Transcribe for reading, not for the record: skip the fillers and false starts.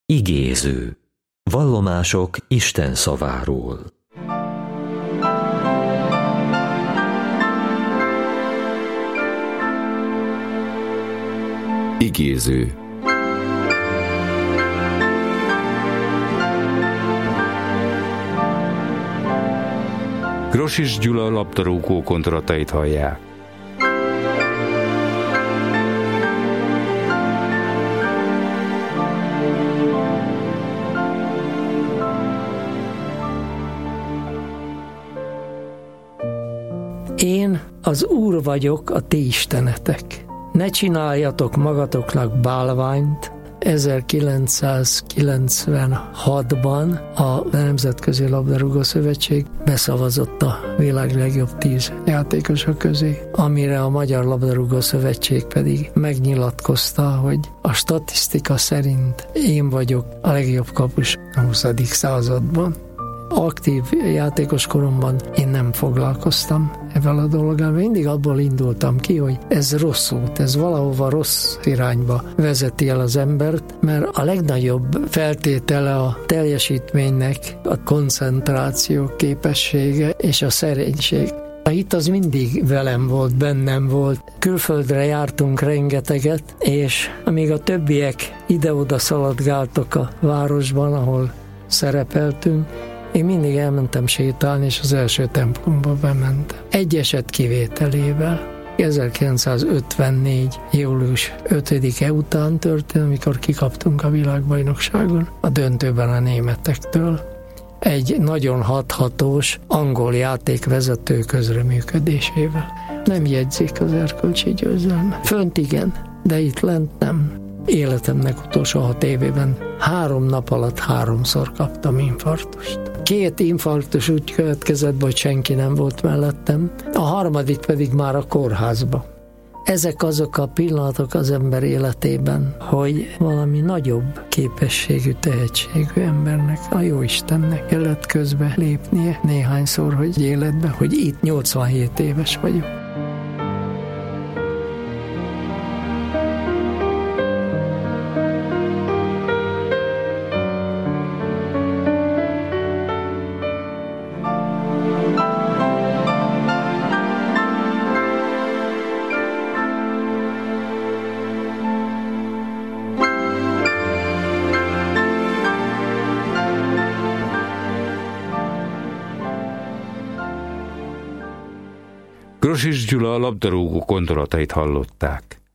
Igéző. Vallomások Isten szaváról. Igéző. Grosics Gyula labdarúgó gondolatait hallják. Én az Úr vagyok, a ti istenetek. Ne csináljatok magatoknak bálványt. 1996-ban a Nemzetközi Labdarúgó Szövetség beszavazott a világ legjobb 10 játékosa közé, amire a Magyar Labdarúgó Szövetség pedig megnyilatkozta, hogy a statisztika szerint én vagyok a legjobb kapus a 20. században. Aktív játékos koromban én nem foglalkoztam ezzel a dologgal. Mindig abból indultam ki, hogy ez rossz út, ez valahova rossz irányba vezeti el az embert, mert a legnagyobb feltétele a teljesítménynek a koncentráció képessége és a szerénység. A hit az mindig velem volt, bennem volt. Külföldre jártunk rengeteget, és amíg a többiek ide-oda szaladgáltak a városban, ahol szerepeltünk, én mindig elmentem sétálni, és az első templomba bementem. Egy eset kivételével. 1954. július 5-e után történt, amikor kikaptunk a világbajnokságon, a döntőben a németektől. Egy nagyon hathatós angol játékvezető közreműködésével. Nem jegyzik az erkölcsi győzelme. Fönt igen, de itt lent nem. Életemnek utolsó 6 évében 3 nap alatt 3-szor kaptam infarktust. 2 infarktus úgy következett, hogy senki nem volt mellettem, a harmadik pedig már a kórházba. Ezek azok a pillanatok az ember életében, hogy valami nagyobb képességű, tehetségű embernek, a Jóistennek kellett közbe lépnie néhányszor, hogy életbe, hogy itt 87 éves vagyok. Grosics Gyula labdarúgó gondolatait hallották.